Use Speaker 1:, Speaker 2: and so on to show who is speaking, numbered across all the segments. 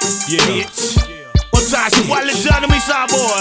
Speaker 1: Yeah. Bitch. One time, so what let's done to me, side boy?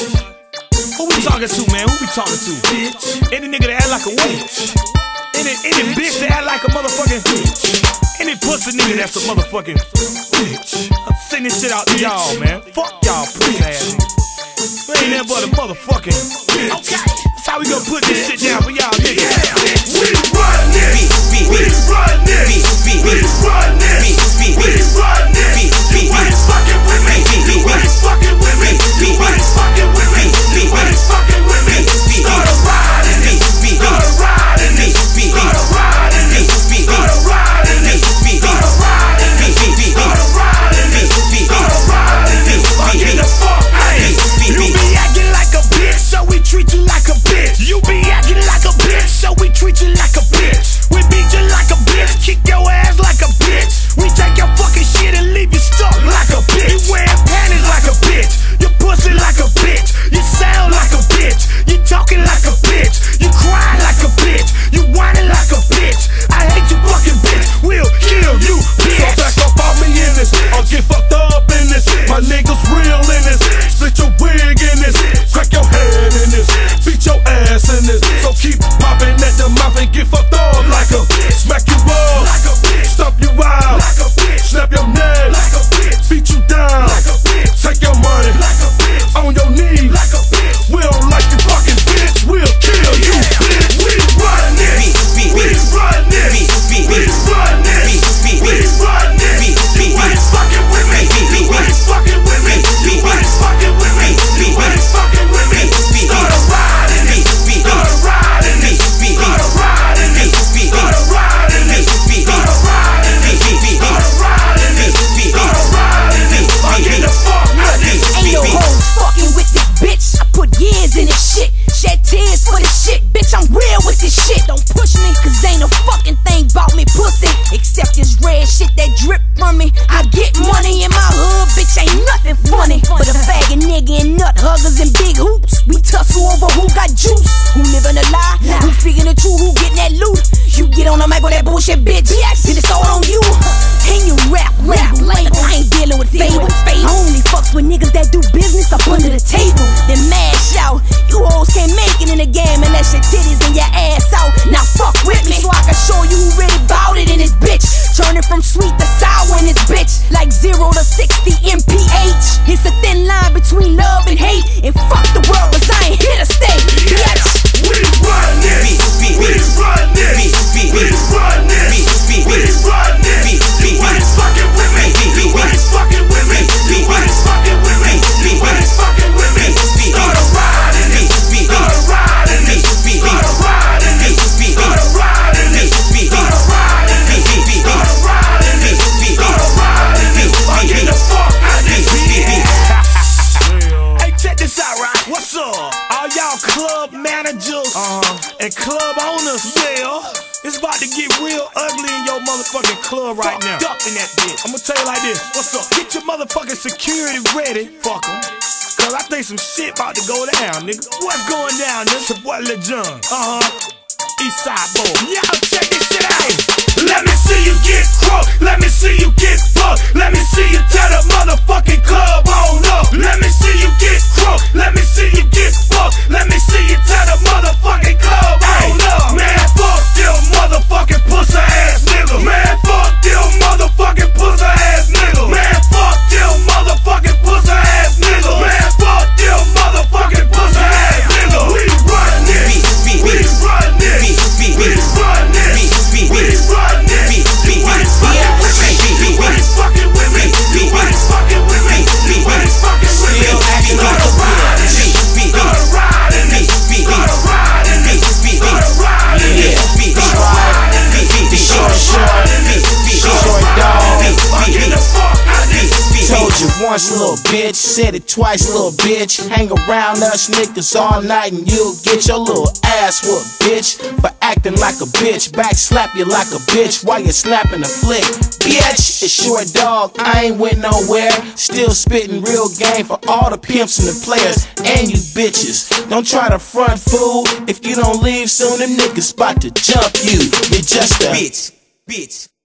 Speaker 1: Who we talking to, man? Who we talking to? Bitch. Any nigga that act like a witch. Any bitch that act like a motherfucking bitch. Any pussy nigga that's a motherfucking bitch. I'm sending this shit out to y'all, man. Fuck y'all pussy ass niggas. We ain't nothing but a motherfucking bitch. Okay. That's how we gonna put this shit down for y'all niggas. Yeah. We run this. We run this. We run this. We run this. You ain't fucking with me. You ain't fucking with me. You ain't fucking with me. You ain't fucking with me. Start riding this. Start riding this. Start riding this. Start riding this. Start riding this. Start riding this. Start riding this. Get the fuck out of this. You be acting like a bitch, so we treat you like a bitch. You be acting like a bitch, so we treat you like a bitch. We beat you like a bitch, kick your ass like a bitch. We take your fucking shit and leave you stuck like a bitch. You wearing panties like a bitch. You pussy like a bitch. You sound like a bitch. You talking like a bitch. You crying like a bitch. You whining like a bitch. I hate you fucking bitch. We'll kill you, bitch.
Speaker 2: So back up on me in this. I'll get fucked up in this. My niggas real in this. Split your wig in this. Crack your head in this. Beat your ass in this. So keep popping at the mouth and get fucked up like a smack you up like a bitch. Stomp you out like a bitch. Snap your neck like a bitch. Beat you down like a bitch. Take your money like a bitch. On your knees like a bitch. We don't like you fucking bitch. We'll kill you, bitch. We run this. We run this. We run this. We run this. You ain't fucking with me. You ain't fucking with me. You ain't fucking with me. You ain't fucking with me. Start riding this. Start riding this. Start riding this. Start riding this. Start riding this. Start riding this. Start riding this. Get the fuck out of this.
Speaker 3: Ain't no hoes fucking with this bitch. I put years in this shit. Shed tears for this shit. Bitch, I'm real with this shit. Don't push me, cause ain't no fucking thing about me pussy. Except this red shit that drip from me. I get money in my hood, bitch, ain't nothing funny. But a faggot nigga and nut huggers and big hoops. We tussle over who got juice, who living a lie, who speaking the truth, who getting that loot. You get on the mic with that bullshit, bitch, then it's all on you. And you rap label, I ain't dealing with favors. I only fucks with niggas that do business up under the table. Then mash out, you hoes can't make it in the game unless your titties and your ass out. Now fuck with me, so I can show you who really bout it in this bitch. Turning from sweet to sour in this bitch, like 0 to 60 mph. It's a thin line between love and hate. And fuck the world, cause I ain't here to stay, bitch.
Speaker 2: We run this. We run this. We run this. We run this. You ain't fucking with me. You ain't fucking with me. You ain't fucking with me. You ain't fucking with me. Start riding this. Start riding this. Start riding this. Start riding this. Start riding this. Start riding this. Start riding this. Get the fuck out of this.
Speaker 1: Hey, check this out, right? What's up? All y'all club managers and club owners, it's about to get real ugly in your motherfucking club right now. Fucked up in that bitch. I'm gonna tell you like this. What's up? Get your motherfucking security ready. Fuck 'em. Cause I think some shit about to go down, nigga. What's going down, nigga? It's boy Lil Jon. East Side boy. Y'all check this shit out.
Speaker 2: Let me see you get crunk. Let me see you get fucked. Let me see you tear the motherfucking club on up. Let me see you get crunk. Let me see you get fucked. Let me see you tear the motherfucking club on up. Man, fuck them motherfucking pussy ass niggas. Man, fuck them motherfucking pussy ass niggas. Man, fuck them motherfucking pussy ass niggas. Man, fuck them motherfucking pussy ass niggas. We run this. We run this. We run this. We run this. You ain't fucking with me. You ain't fucking with me. You ain't fucking with me. You ain't fucking with me. Start riding me. Start riding me. Start riding me. Start riding me. Start riding me. Start riding me. Get the fuck out of this.
Speaker 4: Told you once, little bitch, said it twice, little bitch. Hang around us niggas all night and you'll get your little ass whooped, bitch. For acting like a bitch, back slap you like a bitch while you're slapping a flick. Bitch, it's Short Dog, I ain't went nowhere. Still spitting real game for all the pimps and the players and you bitches. Don't try to front, fool. If you don't leave soon, them niggas about to jump you. You're just a bitch.